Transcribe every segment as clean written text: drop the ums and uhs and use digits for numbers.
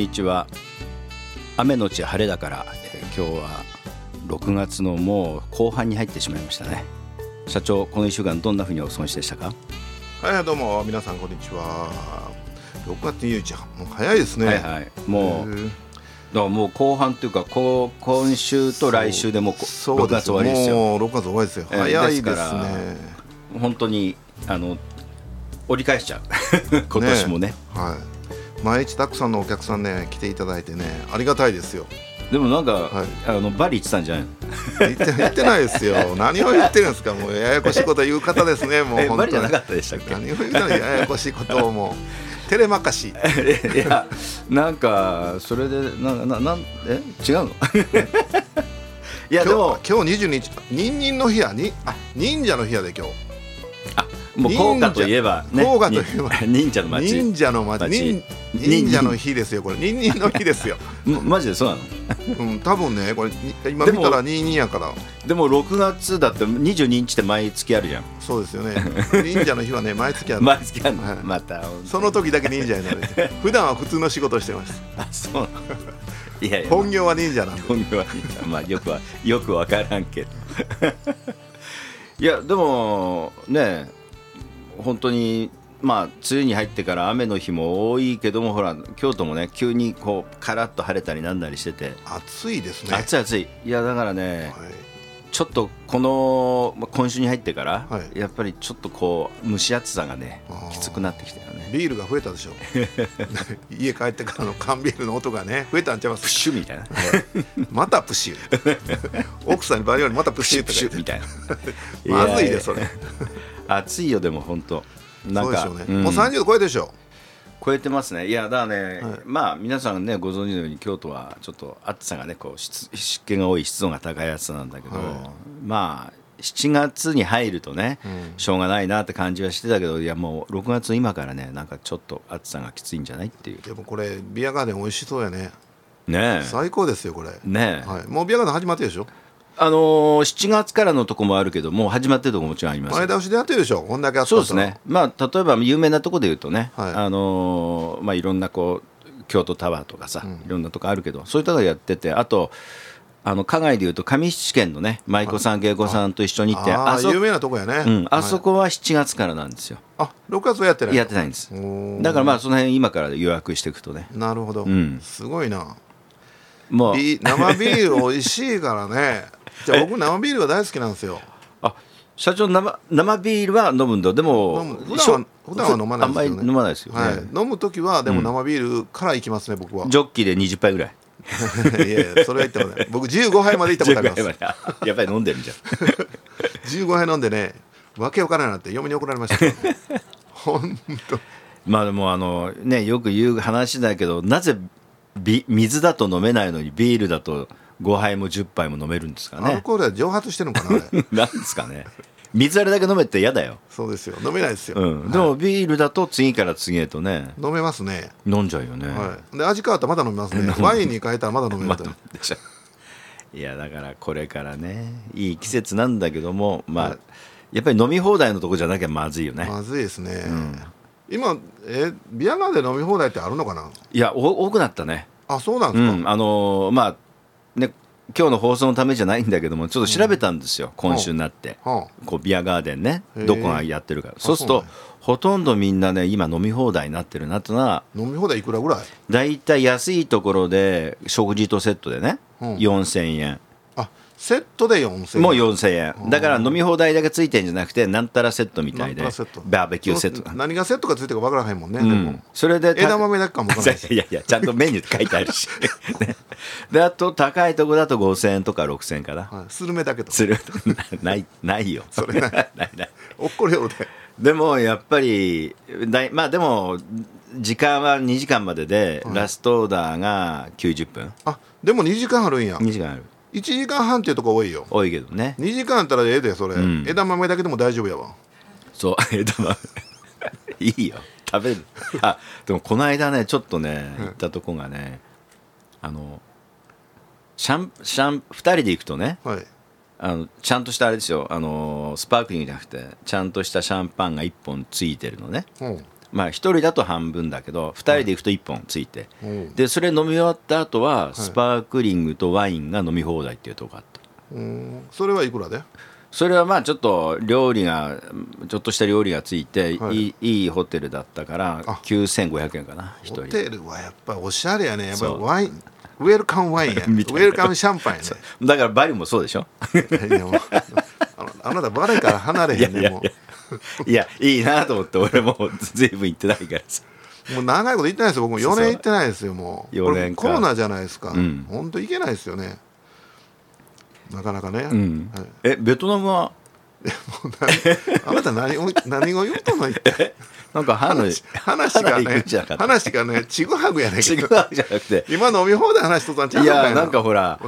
にちは。雨のち晴れだから、今日は6月のもう後半に入ってしまいましたね。社長、この1週間どんなふうにお過ごしでしたか？ はい、どうも皆さんこんにちは。6月21日、もう早いですね。 はいはい、もうだからもう後半というか今週と来週でもう6月終わりですよ。 もう6月終わりですよ。早いですね。 本当に折り返しちゃう今年も ね、 はい、毎日たくさんのお客さんね来ていただいてね、ありがたいですよ。 でもなんか、 はい、 バリ行ってたんじゃないの？ 言ってないですよ。何を言ってるんですか。もうややこしいこと言う方ですね。もう本当にバリじゃなかったでしたっけ？ 何を言ったらややこしいことをもう照れまかし。 いや、なんかそれで違うの？いやでも今日22日、ニンニンの日やに、忍者の日やで今日。 もう甲賀といえばね、 甲賀といえば忍者の町、 忍者の町、忍者の日ですよ。これニンニンの日ですよ。 マジでそうなの？ 多分ね、これ今見たら22やから。 でも6月だって22日って毎月あるじゃん。 そうですよね。忍者の日はね、毎月ある。 毎月あるの、 はい、 またその時だけ忍者になる。普段は普通の仕事してます。 あ、そうなの？いやいや、 本業は忍者なんで。 本業は忍者、まあよくわからんけどいやでもね、本当にまあ梅雨に入ってから雨の日も多いけども、ほら京都もね急にこうカラッと晴れたりなんだりしてて暑いですね。 暑い。いやだからね、 はい、 ちょっと今週に入ってから、はい、やっぱりちょっとこう蒸し暑さがねきつくなってきたよね。 ビールが増えたでしょ家帰ってからの缶ビールの音がね増えたんちゃいます？ プッシュみたいなまたプッシュ奥さんにバリよりまたプッシュプッシュみたいなまずいでそれ。 暑いよ。でも本当なんかそうでしょうね、もう30度超えてるでしょ。 超えてますね。いやだからね、 はい、 まあ皆さんねご存知のように京都はちょっと暑さがねこう湿気が多い、湿度が高いやつなんだけど、はい、まあ7月に入るとね、しょうがないなって感じはしてたけど、いやもう6月今からねなんかちょっと暑さがきついんじゃないっていう。 でもこれビアガーデン美味しそうやね。 ねえ、 最高ですよこれねえ、 はい、もうビアガーデン始まってるでしょ。 7月からのとこもあるけど、もう始まってるとこもちろんあります。 前倒しでやってるでしょ、こんだけあったら。 そうですね。まあ例えば有名なとこで言うとね、 はい、 まあいろんなこう京都タワーとかさ、いろんなとこあるけど、そういうところやってて、あと花街でいうと上七軒のね舞妓さん芸妓さんと一緒に行って、 有名なとこやね、 あそこは7月からなんですよ。 6月はやってない？ やってないんです。だからまあその辺今から予約していくとね。 なるほど、すごいな。 もう生ビール美味しいからねじゃあ僕生ビールが大好きなんですよ。 社長、生ビールは飲むんだ。でも普段は飲まないですよね。 あんまり飲まないですよね、 はい、飲むときはでも生ビールからいきますね、僕は。 ジョッキで20杯ぐらいいやそれは言ってもね、僕15杯まで行ったことありますやっぱり飲んでるじゃん 15杯飲んでね、わけわからないなって嫁に怒られました本当。 まあでもね、よく言う話だけど、なぜ水だと飲めないのにビールだと5杯も10杯も飲めるんですかね。 アルコールは蒸発してるのかなあれなんですかね。水あれだけ飲めって嫌だよ。 そうですよ、飲めないですよ、 でもビールだと次から次へとね飲めますね。 飲んじゃうよね、 で味変わったらまだ飲みますねワインに変えたらまだ飲めると、 でしょ。いやだからこれからねいい季節なんだけども、まあやっぱり飲み放題のとこじゃなきゃまずいよね。 まずいですね、今ビアガーで飲み放題ってあるのかな。 いや多くなったね。 そうなんですか。 まあね、今日の放送のためじゃないんだけども、ちょっと調べたんですよ、今週になって、こうビアガーデンね、どこがやってるか。そうするとほとんどみんなね今飲み放題になってるなとな。 飲み放題いくらぐらい？ だいたい安いところで食事とセットでね、4000円。 セットで4000円。 もう4000円だから飲み放題だけついてんじゃなくて、なんたらセットみたいで、バーベキューセット。 何がセットかついてるか分からへんもんね、でもそれで枝豆だけかも分からない。 いやちゃんとメニューって書いてあるしであと高いとこだと5000円とか6000円かな、 スルメだけとないよそれないおっこりよるで。 でもやっぱりまあでも時間は2時間までで、ラストオーダーが90分。 でも2時間あるんや。 2時間ある。 1時間半っていうとこ多いよ。 多いけどね。 2時間あったらええでそれ、枝豆だけでも大丈夫やわ。 そう枝豆いいよ食べる。でもこの間ねちょっとね行ったとこがね、2人で行くとね、ちゃんとしたあれですよ、スパークリングじゃなくてちゃんとしたシャンパンが1本ついてるのね、 まあ1人だと半分だけど2人で行くと1本ついて、でそれ飲み終わった後はスパークリングとワインが飲み放題っていうとこがあった。 それはいくらで？ それはまあちょっとちょっとした料理がついて、いいホテルだったから9500円かな1人。 ホテルはやっぱりおしゃれやね。やっぱりワインウェルカムワインやウェルカムシャンパンやね。 だからバリもそうでしょ。 いやもうあなたバレから離れへんね。もういやいいなと思って俺も随分行ってないからさ。 もう長いこと行ってないですよ。僕も4年行ってないですよ。もう 4年か。 コロナじゃないですか。本当行けないですよね。なかなかね。 ベトナムはあなた何を言うとんのってなんか話がねちぐはぐやねんけど。 ちぐはぐじゃなくて今飲み放題話しとったんちゃういのかいな。 やなんかほら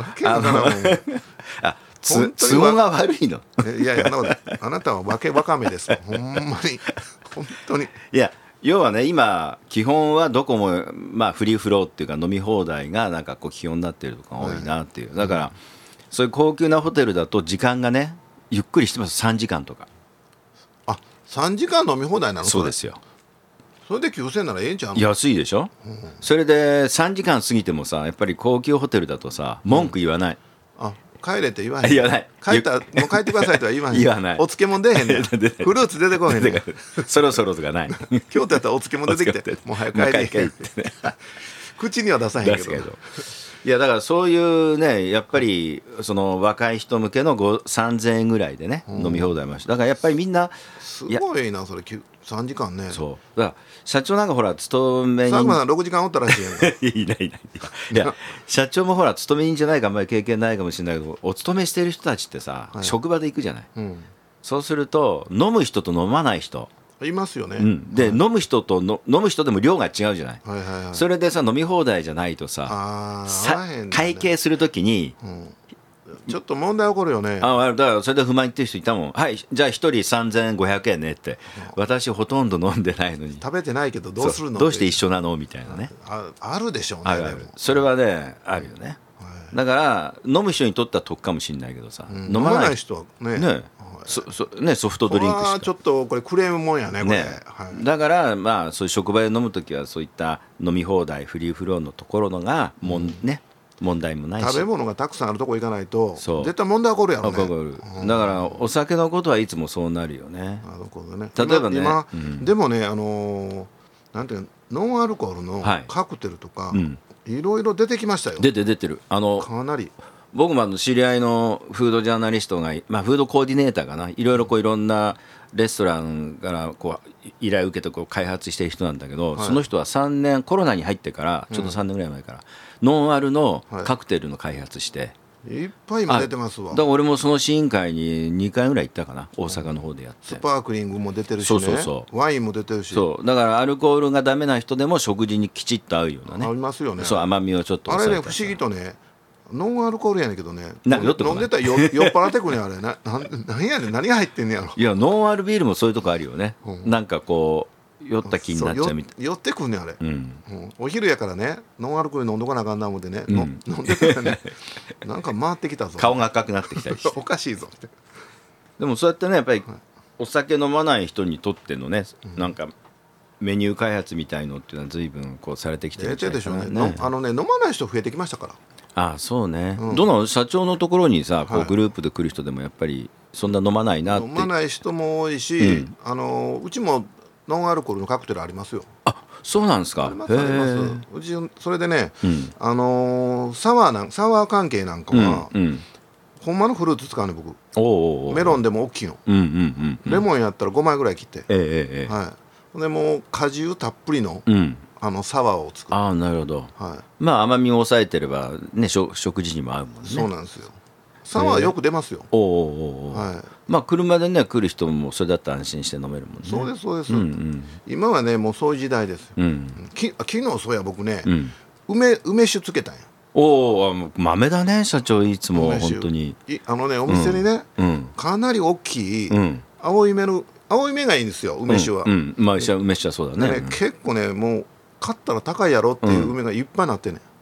都合が悪いの。 いやあなたはわけわかめです。ほんまに本当に。 いや要はね今基本はどこもまあフリーフローっていうか飲み放題がなんかこう基本になってるとか多いなっていう。だからそういう高級なホテルだと時間がねゆっくりしてます3時間とか。 あ、3時間飲み放題なの？ そうですよ。 それで9000ならええんちゃうの？ 安いでしょ、それで3時間過ぎてもさやっぱり高級ホテルだとさ文句言わない、 帰れって言わへん。 言わない。 もう帰ってくださいとは言わへん。 言わない。 お漬物出へんねん。フルーツ出てこへんねん。 そろそろとかない。 京都やったらお漬物出てきてもう早く帰れってね。口には出さへんけど。 いやだからそういうねやっぱりその若い人向けの3000円ぐらいでね、飲み放題ました。だからやっぱりみんなすごいなそれ3時間ね。 そうだから社長なんかほら勤め人佐久間さん6時間おったらしいやんか。 いないいや社長もほら勤め人じゃないかあんまり経験ないかもしれないけどお勤めしてる人たちってさ、職場で行くじゃない、そうすると飲む人と飲まない人いますよね、 で、飲む人でも量が違うじゃない、それでさ飲み放題じゃないとさ、会計するときに、 ちょっと問題起こるよね。 だからそれで不満言ってる人いたもん。はいじゃあ1人3500円ねって、私ほとんど飲んでないのに食べてないけどどうするのどうして一緒なのみたいなね。 あるでしょうね。 あるそれはねあるよね、だから飲む人にとっては得かもしれないけどさ、飲まない人はねソフトドリンクしかちょっとこれクレームもんやねこれ、 だからまあそういう職場で飲むときはそういった飲み放題フリーフローのところのが問題もないし、 食べ物がたくさんあるとこ行かないと絶対問題起こるやろね。 だからお酒のことはいつもそうなるよね。例えばね今でもねなんていうノンアルコールのカクテルとかいろいろ出てきましたよ。 出てるかなり。 僕も知り合いのフードジャーナリストが、フードコーディネーターかないろいろんなレストランから依頼を受けて開発している人なんだけど、その人は3年コロナに入ってからちょっと3年ぐらい前から、ノンアルのカクテルの開発して、 いっぱい今出てますわ。 だから俺もその試飲会に2回ぐらい行ったかな、大阪の方でやって。 スパークリングも出てるしね、ワインも出てるし。 そうだからアルコールがダメな人でも食事にきちっと合うようなね。 ありますよね。 そう甘みをちょっとあれね不思議とねノンアルコールやねんけどね、飲んでたら酔っ払ってくねんあれ何やねん何が入ってんねやろ。 いやノンアルビールもそういうとこあるよね、なんかこう酔った気になっちゃうみたいな。 酔ってくんねんあれ、お昼やからねノンアルコール飲んどかなあかんな思ってね、飲んでたらねなんか回ってきたぞ、 顔が赤くなってきたりしておかしいぞって。 でもそうやってねやっぱりお酒飲まない人にとってのね、なんかメニュー開発みたいのっていうのは随分されてきてるんじゃないかな。 でしょうね。飲まない人増えてきましたから。 そうね、どの社長のところにさグループで来る人でもやっぱりそんな飲まないなって。 飲まない人も多いし、うちもノンアルコールのカクテルありますよ。 そうなんですか。 ありますうちそれでね、サワー関係なんかは、ほんまのフルーツ使うね僕。メロンでも大きいの、レモンやったら5枚ぐらい切って、でもう果汁たっぷりの、サワーを作る。 なるほど、まあ甘みを抑えてればね食事にも合うもんね。 そうなんですよ。サワーよく出ますよ。まあ車でね来る人もそれだったら安心して飲めるもんね。 そうですそうです、今はねもうそういう時代ですよ。昨日そうや僕ね、梅酒つけたんや。 豆だね社長いつも本当に。 お店にね、かなり大きい青い芽がいいんですよ梅酒は。 梅酒はそうだね。 結構ねもう買ったら高いやろっていう梅がいっぱいなってね。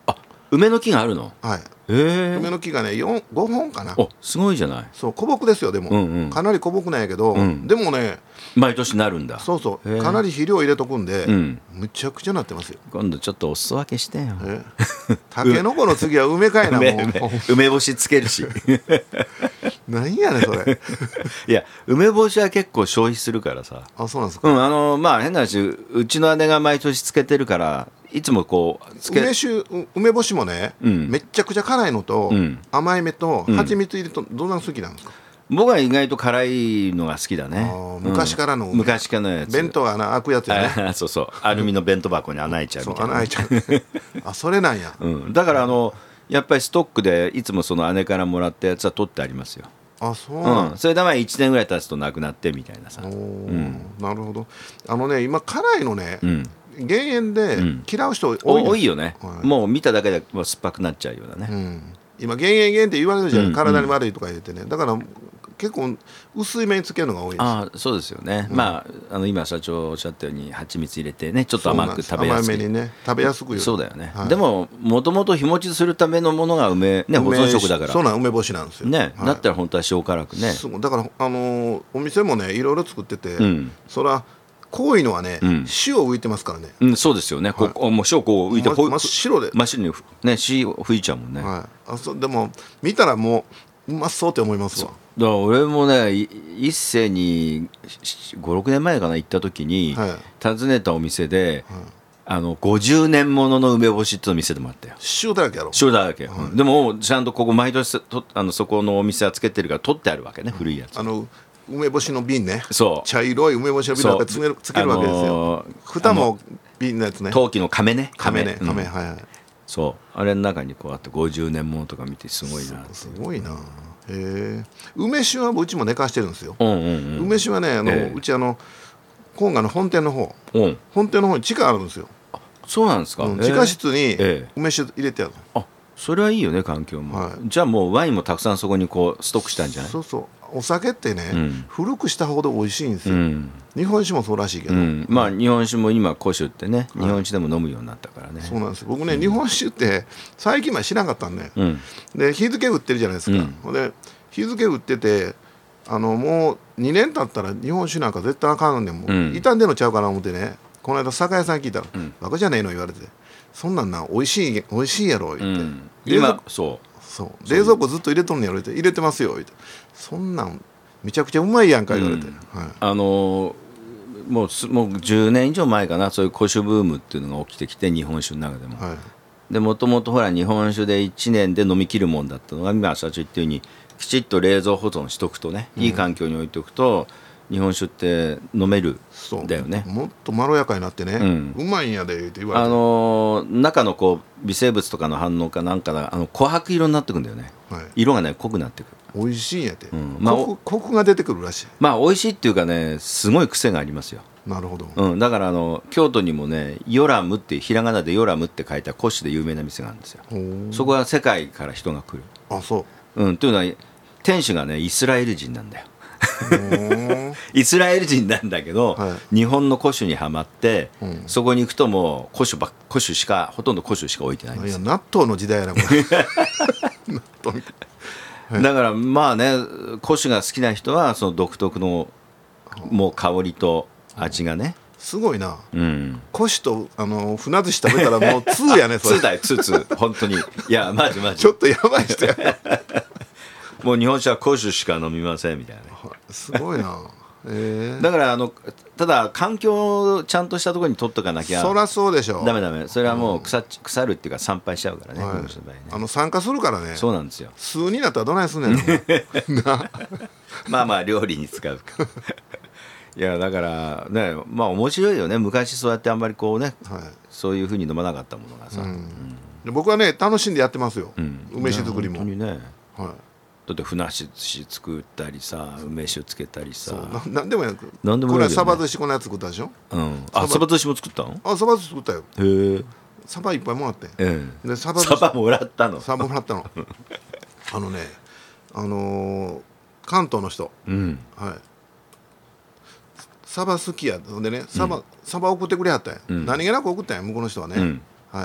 梅の木があるの？ はい。梅の木がね5本かな。 お、すごいじゃない。 そう、古木ですよ。でも、かなり古木なんやけど、でもね毎年なるんだ。 そうそう、かなり肥料入れとくんで、むちゃくちゃなってますよ。 今度ちょっとお裾分けしてよ。 たけのこの次は梅かいな。もう梅干しつけるし。 何やねんそれ。 いや、梅干しは結構消費するからさ。 あ、そうなんですか。 まあ変な話、うちの姉が毎年つけてるから、いつもこう梅干しもね、めっちゃくちゃ辛いのと、甘い目と蜂蜜入れるとどんなの好きなんですか？ 僕は意外と辛いのが好きだね。 昔からの昔からのやつ。 弁当は開くやつやね。 そうそう、アルミの弁当箱に穴開いちゃうみたいな。 穴開いちゃう。あ、それなんや。 だからやっぱりストックでいつもその姉からもらったやつは取ってありますよ。 あ、そうなん。 それでまあ1年ぐらい経つとなくなってみたいなさ。 なるほど。今辛いのね、減塩で嫌う人多いよね。もう見ただけで酸っぱくなっちゃうようなね。 今減塩って言われるじゃない、体に悪いとか言ってね。だから結構薄いめにつけるのが多いです。 ああ、そうですよね。まあ今社長おっしゃったように蜂蜜入れてね、ちょっと甘く食べやすく。 甘めにね、食べやすく。 そうだよね。でももともと日持ちするためのものが保存食だから。 そうなん、梅干しなんですよね。だったら本当は塩辛くね。 だからお店もねいろいろ作ってて、そら濃いのはね、塩浮いてますからね。 そうですよね。もう塩こう浮いて真っ白で真っ白にね、塩吹いちゃうもんね。 でも見たらもううまそうって思いますわ。 だから俺もね、一斉に5、6年前かな行った時に訪ねたお店で、50年ものの梅干しっていう店でもあったよ。 塩だらけやろ。 塩だらけ。でもちゃんとここ毎年そこのお店はつけてるから取ってあるわけね、古いやつ。 梅干しの瓶ね。 そう。 茶色い梅干しの瓶なんかつけるわけですよ。蓋も瓶のやつね。 陶器の亀ね。 亀、はい。 そう。あれの中にこうあって50年ものとか見てすごいな。 すごいな。梅酒はうちも寝かしてるんですよ。梅酒はね、うち本願の本店の方に地下あるんですよ。 そうなんですか。 地下室に梅酒入れてある。 あ、それはいいよね、環境も。じゃあもうワインもたくさんそこにこうストックしたんじゃない？ そうそう。お酒ってね、古くしたほど美味しいんですよ。日本酒もそうらしいけど、 まあ日本酒も今古酒ってね、日本酒でも飲むようになったからね。 そうなんです。僕ね、日本酒って最近まで知らなかったんで、で日付売ってるじゃないですか。で日付売っててもう2年経ったら日本酒なんか絶対あかんねん。もう傷んでんのちゃうかな思ってね、この間酒屋さん聞いたら「バカじゃねえの」言われて「そんなんな美味しいやろ」言って、 今そう冷蔵庫ずっと入れとんねやろって「入れてますよ」言って「そんなんめちゃくちゃうまいやんか」言われて、 もう10年以上前かな、そういう古酒ブームっていうのが起きてきて、日本酒の中でも。でもともとほら日本酒で1年で飲み切るもんだったのが、今社長言ったようにきちっと冷蔵保存しとくとね、いい環境に置いておくと日本酒って飲めるんだよね。 もっとまろやかになってね、うまいんやでって言われて、 中のこう微生物とかの反応かなんかが琥珀色になってくんだよね。色がね濃くなってくる。 美味しいんやて、コクが出てくるらしい。 まあ美味しいっていうかね、すごい癖がありますよ。 なるほど。 だから京都にもね、ヨラムってひらがなでヨラムって書いた古酒で有名な店があるんですよ。そこは世界から人が来る。 あ、そう。 というのは店主がねイスラエル人なんだよ。イスラエル人なんだけど、日本の古酒にはまって、そこに行くともうほとんど古酒しか置いてないんですよ。 納豆の時代やなこれ。 だからまあね、古酒が好きな人はその独特のもう香りと味がね、 すごいな。古酒と船寿司食べたらもう2やね。それ 2だよ、2本当に。いやマジちょっとやばい人や。 もう日本酒は古酒しか飲みませんみたいな。 すごいな。 だからただ環境をちゃんとしたところに取っとかなきゃ。 そりゃそうでしょ。 ダメ。それはもう腐るっていうか参拝しちゃうからね。 酸化するからね。 そうなんですよ。 数になったらどないすんねん。 まあ料理に使うか。いやだからね、まあ面白いよね。昔そうやってあんまりこうね、そういうふうに飲まなかったものがさ。 僕はね楽しんでやってますよ。梅酒作りも。 本当にね。だって船寿司作ったりさ、梅酒つけたりさ、 何でもやる。 何でもやるよね。 これはサバ寿司このやつ作ったでしょ。 あ、サバ寿司も作ったの？ あ、サバ寿司作ったよ。 へえ。 サバいっぱいもらって。 でサバもらったの。 サバもらったの。関東の人、サバ好きやでね、サバ送ってくれはったんや。何気なく送ったんや向こうの人はね。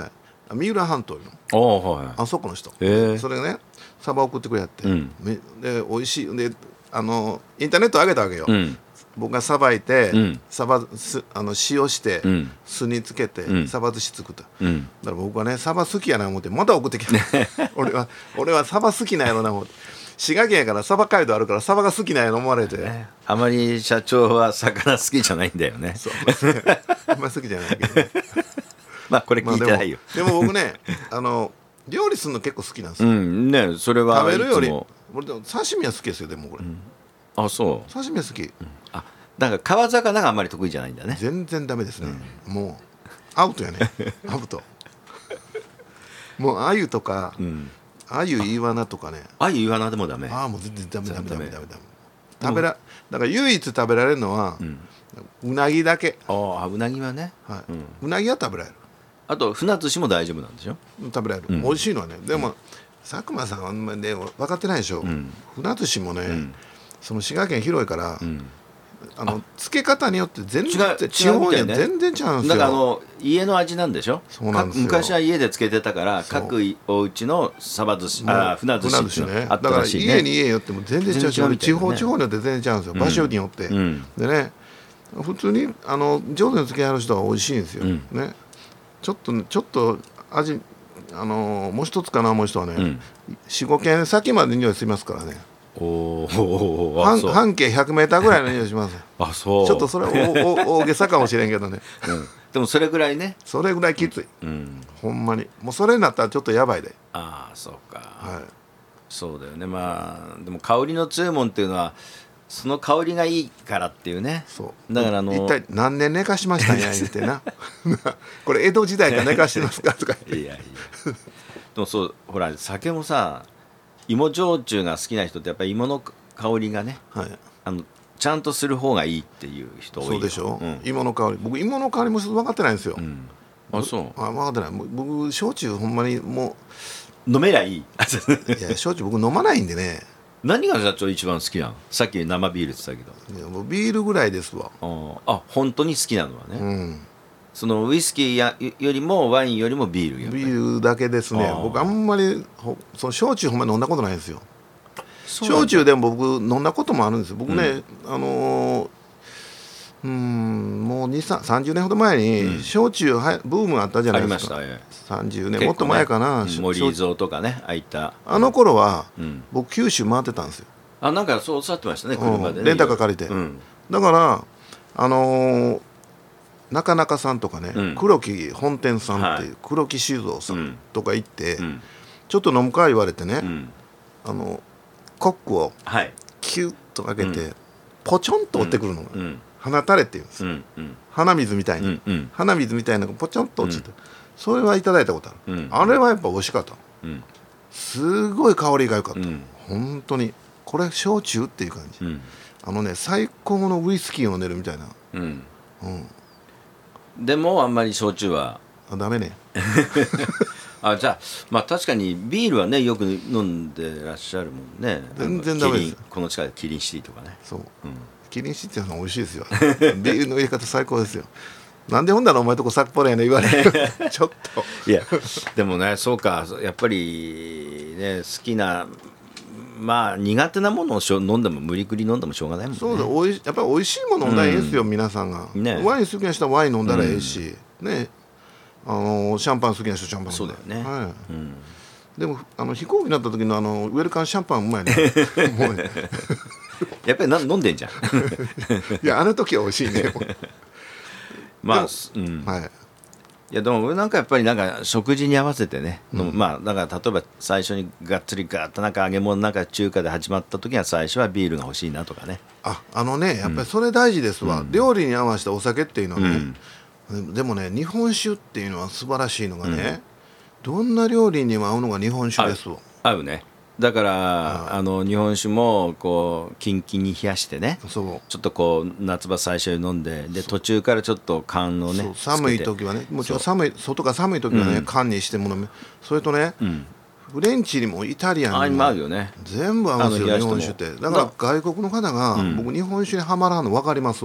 三浦半島の、はい、 あそこの人、それがねサバ送ってくれやって、で美味しいでインターネット上げたわけよ、僕がさばいて、サバ塩して、酢につけて、サバ寿司作った、だから僕はねサバ好きやな思ってまた送ってきた俺はサバ好きなんやろな思って、滋賀県やからサバ街道あるからサバが好きなんやと思われて、 あまり社長は魚好きじゃないんだよね。 そうあんまり好きじゃないけど、ね、 まあこれ聞いてないよ、 でも僕ね料理するの結構好きなんですよ、 ね、それは食べるより俺刺身は好きですよ。でもこれ、 あ、そう刺身は好き、 あ、なんか川魚があんまり得意じゃないんだね。 全然ダメですね、もうアウトやねアウトもう鮎とか、鮎イワナとかね、 鮎イワナでもダメ。 もう全然ダメ食べらだから唯一食べられるのは、うなぎだけ。 うなぎはね、 うなぎは食べられる。 あと船寿司も大丈夫なんでしょ。 食べられる、美味しいのはね。でも、佐久間さんはあんまりね分かってないでしょ、船寿司もね、その滋賀県広いから、漬け方によって全然地方には全然違うんですよ。 だから家の味なんでしょ。 そうなんですよ。 昔は家で漬けてたから各お家のサバ寿司、船寿司っていうのあったらしいね。 だから家によっても全然違う、地方によって全然違うんですよ、場所によって、でね、普通に上手に漬けある人は美味しいんですよ、ね。ちょっと味もう一つかな思う人はね、45軒先まで匂いしますからね。半径100メーターぐらいの匂いします。 あ、そう。 ちょっとそれ大げさかもしれんけどね、 でもそれぐらいね、 それぐらいきつい、ほんまにもうそれになったらちょっとやばいで。 そうか、そうだよね。まあでも香りの強いもんっていうのはその香りがいいからっていうね。 そうだから一体何年寝かしましたんや言ってなこれ江戸時代から寝かしてますかとか言って。 でもそう、ほら酒もさ、芋焼酎が好きな人ってやっぱり芋の香りがね、ちゃんとする方がいいっていう人多いよ。 そうでしょ、芋の香り。僕芋の香りも分かってないんですよ、 あ、そう。 分かってない。僕焼酎ほんまにもう飲めりゃいい。 いや焼酎僕飲まないんでね。 何が社長一番好きなの。さっき生ビールって言ったけど。 いやもうビールぐらいですわ。 本当に好きなのはね、そのウイスキーよりもワインよりもビール。 ビールだけですね。僕あんまりその焼酎ほんまに飲んだことないんですよ。焼酎でも僕飲んだこともあるんですよ。僕ね、もう30年ほど前に焼酎ブームがあったじゃないですか。ありました。30年もっと前かな。 森蔵とかね、あいたあの頃は、僕九州回ってたんですよ。 なんかそうおっしゃってましたね、車でね、 レンタカー借りて、だから中中さんとかね、黒木本店さんっていう、黒木酒造さんとか行って、ちょっと飲むか言われてね、コックをキュッと開けて、ポチョンと落ちてくるのが、鼻垂れっていうんです、鼻水みたいに、鼻水みたいなのがポチョンと落ちて、それはいただいたことある、あれはやっぱ美味しかった、すごい香りが良かった、本当にこれ焼酎っていう感じ、最高のウイスキーを飲んでるみたいな、 でもあんまり焼酎はダメねじゃあまあ確かにビールはねよく飲んでらっしゃるもんね。 全然ダメです。 この近くでキリンシティとかね。 そう、キリンシティってのは美味しいですよビールの入れ方最高ですよ。なんでほんだらお前とこ札幌やね言われるちょっといやでもね、そうか、やっぱりね好きな、まあ苦手なものを飲んでも無理くり飲んでもしょうがないもんね。 そうだ、やっぱり美味しいもの飲んだらいいですよ、皆さんが、ワイン好きな人はワイン飲んだらいいし、ね、シャンパン好きな人はシャンパン飲んだら。 そうだよね、 でも飛行機になった時のウェルカムシャンパンうまいねもうねやっぱり飲んでんじゃんいやあの時は美味しいねまあいやでもなんかやっぱりなんか食事に合わせてね、まあだから例えば最初にがっつりガッとなんか揚げ物なんか中華で始まった時は最初はビールが欲しいなとかね。 やっぱりそれ大事ですわ、料理に合わせたお酒っていうのはね、でもね日本酒っていうのは素晴らしいのがね、どんな料理にも合うのが日本酒ですわ。 合うね。だから日本酒もこうキンキンに冷やしてね、ちょっとこう夏場最初に飲んで、途中からちょっと缶をね、 寒い時はね、もちろん外が寒い時はね、缶にしても飲む。それとね、フレンチにもイタリアンにも全部合うんですよ日本酒って。だから外国の方が僕日本酒にはまらんの分かりますわ。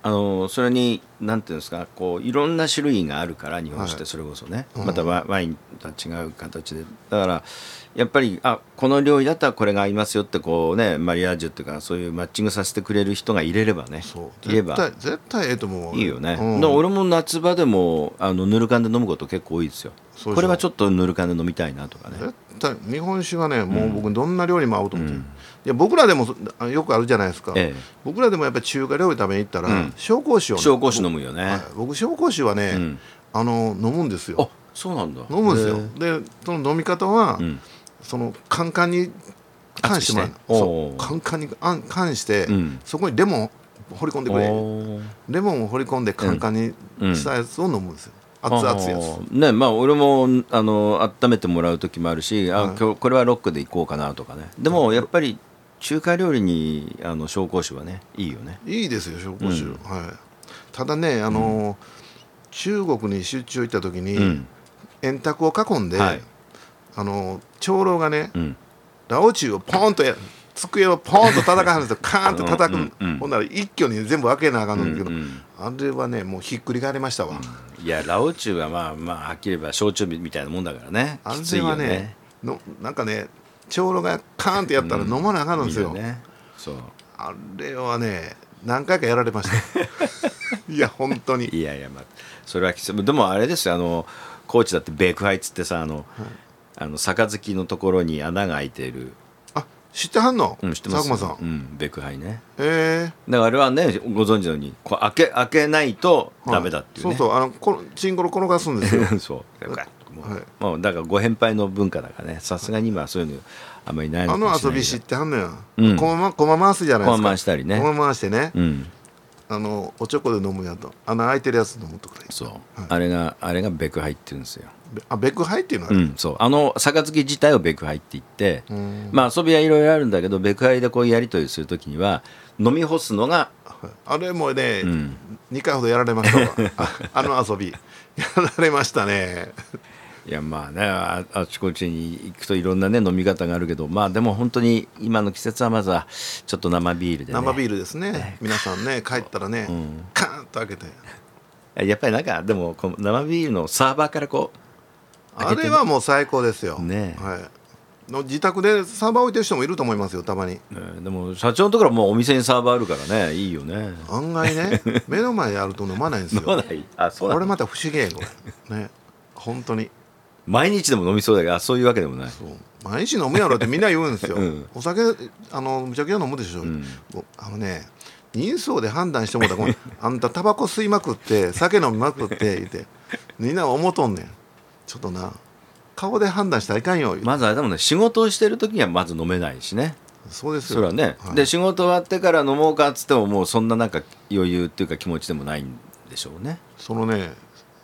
それになんていうんですか、こういろんな種類があるから日本酒ってそれこそね、またワインとは違う形で、だからやっぱりこの料理だったらこれが合いますよってこうね、マリアージュっていうかそういうマッチングさせてくれる人がいれればね、 いれば絶対ええと思う。 いいよね。俺も夏場でもぬる燗で飲むこと結構多いですよ。これはちょっとぬる燗で飲みたいなとかね。 絶対日本酒はね、もう僕どんな料理も合うと思って、いや僕らでもよくあるじゃないですか、僕らでもやっぱり中華料理食べに行ったら、紹興酒を、 紹興酒飲むよね。 僕紹興酒はね、飲むんですよ。 そうなんだ。 飲むんですよ。でその飲み方は、そのカンカンに関してカンカンに関して、そこにレモン掘り込んでくれ。レモンを掘り込んでカンカンにしたやつを飲むんですよ。熱々やつね。まあ俺も温めてもらう時もあるし、今日これはロックでいこうかなとかね。でもやっぱり中華料理に紹興酒はね、いいよね。 いいですよ紹興酒、ただね中国に出張行った時に、円卓を囲んで、長老がね、ラオチュウをポンと机をポンと叩かはるんですよ。カーンと叩く、ほんなら一挙に全部開けなあかんのだけど、あれはねもうひっくり返りましたわ。 いやラオチュウはまあはっきり言えば焼酎みたいなもんだからね。 あれはねなんかね長老がカーンってやったら飲まなあかんのですよ。 そうあれはね何回かやられましたいや本当に。 いやまあそれはきつい。でもあれですよ、高知だってベークハイっつってさ、杯のところに穴が開いている。 知ってはんの？ 知ってます。 佐久間さん。ベークハイね。 だからあれはねご存知のように開けないとダメだっていうね。 そうチンゴロ転がすんですよそうもうだからご返杯の文化だからね、さすがに今そういうのあんまりないのかもしれない。 遊び知ってはんのよ。こま回すじゃないですか。 こま回したりね。 こま回してね、おちょこで飲むやと穴開いてるやつ飲むとか。 そう、あれがベクハイって言うんですよ。 ベクハイっていうのは、 そう杯自体をベクハイって言って、まあ遊びはいろいろあるんだけど、ベクハイでこうやり取りするときには飲み干すのがあれもね、2回ほどやられましたわ遊びやられましたね。 いやまあね、あちこちに行くといろんなね飲み方があるけど、まあでも本当に今の季節はまずはちょっと生ビールでね。 生ビールですね。皆さんね帰ったらね、カーンと開けて、 やっぱりなんかでもこの生ビールのサーバーからこうあれはもう最高ですよね。 自宅でサーバー置いてる人もいると思いますよ、たまに。 でも社長のところはもうお店にサーバーあるからね、いいよね。 案外ね目の前やると飲まないんですよ。 飲まない。そうこれまた不思議やこれね。本当に毎日でも飲みそうだけど、そういうわけでもない。 毎日飲むやろってみんな言うんですよ、お酒むちゃくちゃ飲むでしょ、人相で判断してもらったらあんたタバコ吸いまくって酒飲みまくって言ってみんな思っとんねん。ちょっとな顔で判断したらいかんよ。 まずあれだもんね、仕事をしてる時にはまず飲めないしね。 そうですよ。 それはね、で仕事終わってから飲もうかっつってももうそんななんか余裕っていうか気持ちでもないんでしょうね。 そのね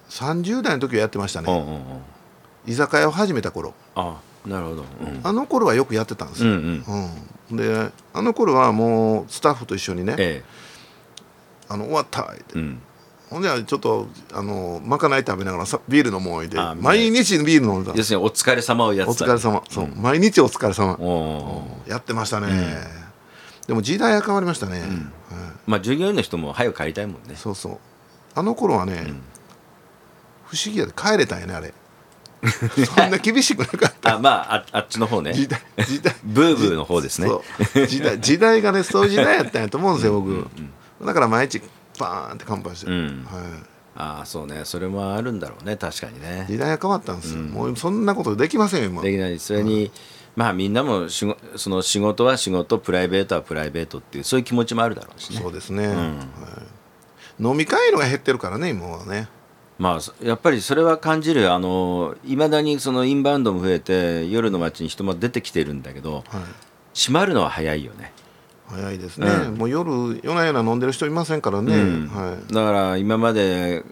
30代の時はやってましたね、居酒屋を始めた頃。 なるほど、 あの頃はよくやってたんですよ、であの頃はもうスタッフと一緒にね、終わったって、ほんでちょっとまかない食べながらビール飲もうで毎日ビール飲んだ。 要するにお疲れ様をやってた。 お疲れ様、そう、毎日お疲れ様やってましたね、でも時代は変わりましたね、 まあ従業員の人も早く帰りたいもんね。 そうそう、あの頃はね、不思議やで帰れたんやねあれそんな厳しくなかった。 あっちの方ね、 時代ブーブーの方ですね。 そう時代がねそういう時代やったんやと思うんですよ僕、だから毎日バーンって乾杯して、 そうね、それもあるんだろうね、確かにね。 時代が変わったんですよ、もうそんなことできませんよ今。 できない。それに、まあみんなもその仕事は仕事、プライベートはプライベートっていうそういう気持ちもあるだろうしね。 そうですね、飲み会のが減ってるからね今はね。 まあやっぱりそれは感じる。いまだにそのインバウンドも増えて夜の街に人も出てきてるんだけど、閉まるのは早いよね。 早いですね、もう夜な夜な飲んでる人いませんからね、 だから今まで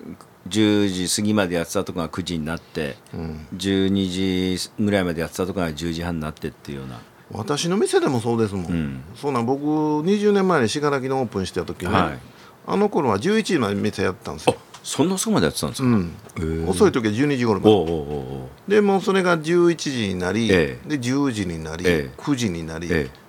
10時過ぎまでやってたとこが9時になって、12時ぐらいまでやってたとこが10時半になってっていうような。 私の店でもそうですもん、そうなん僕20年前に信楽のオープンした時に、あの頃は11時まで店やったんですよ。 そんなそこまでやってたんですか。 遅い時は12時頃まででもうそれが11時になり、で10時になり、9時になり、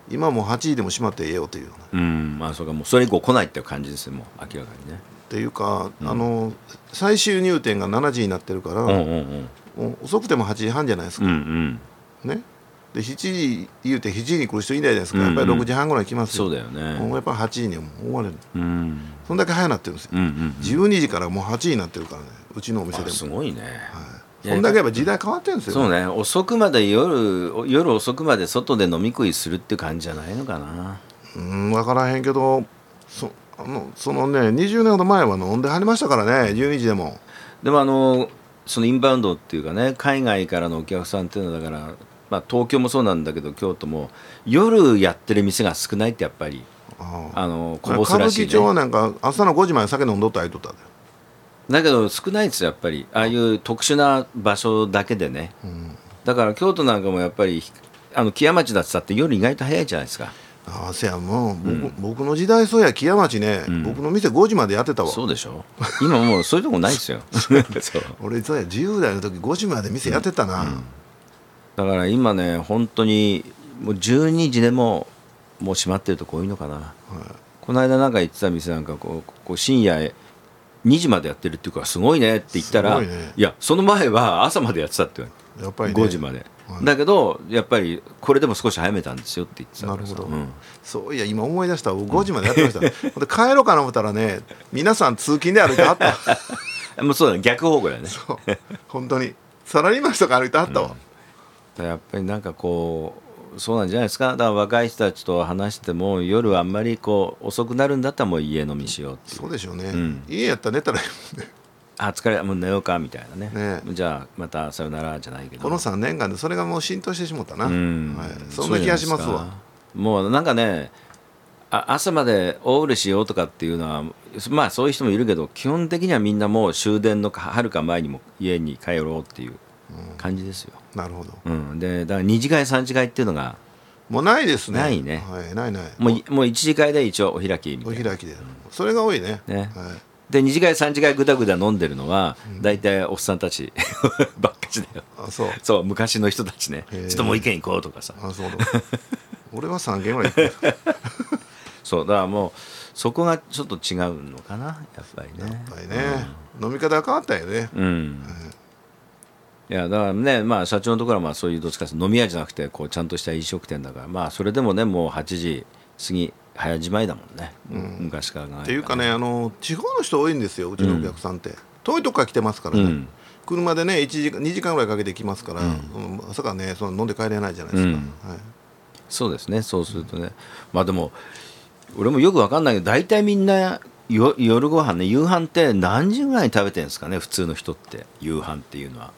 今もう8時でも閉まってええよというような、まあそうか、もうそれ以降来ないっていう感じですよ、もう明らかにね。 っていうか、最終入店が7時になってるから、遅くても8時半じゃないですか、ね、で7時言うて7時に来る人いないじゃないですか、やっぱり6時半ぐらい来ますよ。 そうだよね。 もうやっぱり8時にはもう終われる、そんだけ早なってるんですよ、12時からもう8時になってるからね、うちのお店でも。 すごいね、 そんだけやっぱ時代変わってるんですよ。 そうね、遅くまで夜遅くまで外で飲み食いするっていう感じじゃないのかな。 分からへんけど、そのね20年ほど前は飲んではりましたからね、12時でも。 でもそのインバウンドっていうかね、海外からのお客さんっていうのはだから、まあ、東京もそうなんだけど京都も夜やってる店が少ないってやっぱりこぼすらしいね。 歌舞伎町はなんか朝の5時まで酒飲んどったら言っとっただけど少ないですよやっぱり、ああいう特殊な場所だけでね、だから京都なんかもやっぱり木屋町だってさって夜意外と早いじゃないですか。 せやもう僕の時代そうや木屋町ね、僕の店5時までやってたわ。 そうでしょ、今もうそういうとこないですよ俺そうや10代の時5時まで店やってたな、 だから今ね本当にもう12時でもう閉まってるとこ多いのかな、この間なんか行ってた店なんかこう深夜2時までやってるっていうからすごいねって言ったら、いやその前は朝までやってたって言われて、5時まで、だけどやっぱりこれでも少し早めたんですよって言ってたから。 なるほど、そういや今思い出した、5時までやってましたで帰ろうかな思ったらね、皆さん通勤で歩いてはったもうそうだね、逆方向だよね。 そう本当にサラリーマンとか歩いてはったわ、 やっぱりなんかこうそうなんじゃないですか。だから若い人たちと話しても夜あんまりこう遅くなるんだったらもう家飲みしようっていう。 そうでしょうね、家やったら寝たらいいもんね。 疲れもう寝ようかみたいなね、じゃあまたさよならじゃないけど、 この3年間でそれがもう浸透してしまったな、そんな気がしますわ。 もうなんかね、朝までオールしようとかっていうのはまあそういう人もいるけど、基本的にはみんなもう終電のはるか前にも家に帰ろうっていう感じですよ。 なるほど、 でだから2次会3次会っていうのがもうないですね。 ないね、 ないもう1次会で一応お開きみたいな。 お開きでそれが多いね。 で2次会3次会ぐだぐだ飲んでるのは大体おっさんたちばっかしだよ。そう昔の人たちね、ちょっともう一軒行こうとかさ。 そう俺は3軒ぐらい行くそうだからもうそこがちょっと違うのかなやっぱりね。 飲み方が変わったよね。 いやだからね、まあ社長のところはまあそういうどっちかというと飲み屋じゃなくてこうちゃんとした飲食店だから、まあそれでもねもう8時過ぎ早じまいだもんね、昔からっていうかね、地方の人多いんですよ、うちのお客さんって、遠いとこから来てますからね、車でね2時間ぐらいかけて来ますから、まさかねその飲んで帰れないじゃないですか、 そうですね。そうするとね、まあでも俺もよく分かんないけど大体みんな夜ご飯ね、夕飯って何時ぐらいに食べてるんですかね、普通の人って。夕飯っていうのは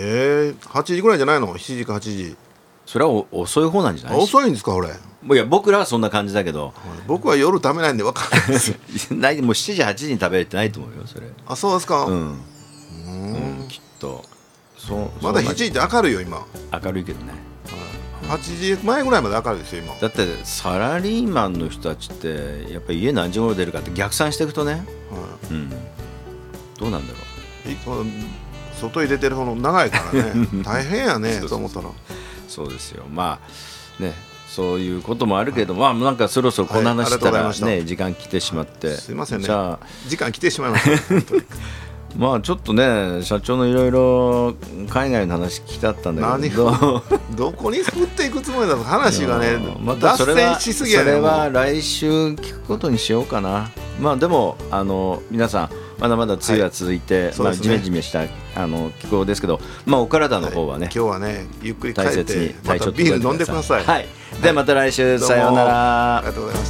8時ぐらいじゃないの7時か8時。 それは遅い方なんじゃない？ 遅いんですか俺。 いや僕らはそんな感じだけど、 僕は夜食べないんで分かんないですないもう7時8時に食べれてないと思うよそれ。 そうですか。 きっとまだ7時って明るいよ今。 明るいけどね、 8時前ぐらいまで明るいですよ今。 だってサラリーマンの人たちってやっぱり家何時頃出るかって逆算していくとね、どうなんだろう。 外に出てる方の長いからね大変やねと思ったら。 そうですよ。まあねそういうこともあるけど、まあなんかそろそろこんな話したらね時間来てしまって、 すいませんね。 じゃあ時間来てしまいましたまあちょっとね社長のいろいろ海外の話聞きたったんだけどどこに振っていくつもりだと話がねまた脱線しすぎやね。 それは来週聞くことにしようかな。まあでも皆さんまだまだ梅雨は続いて、ジメジメした気候ですけど、まあお体の方はね、 今日はねゆっくり帰って大切にまたビール飲んでください。 でまた来週、さようなら。 ありがとうございます。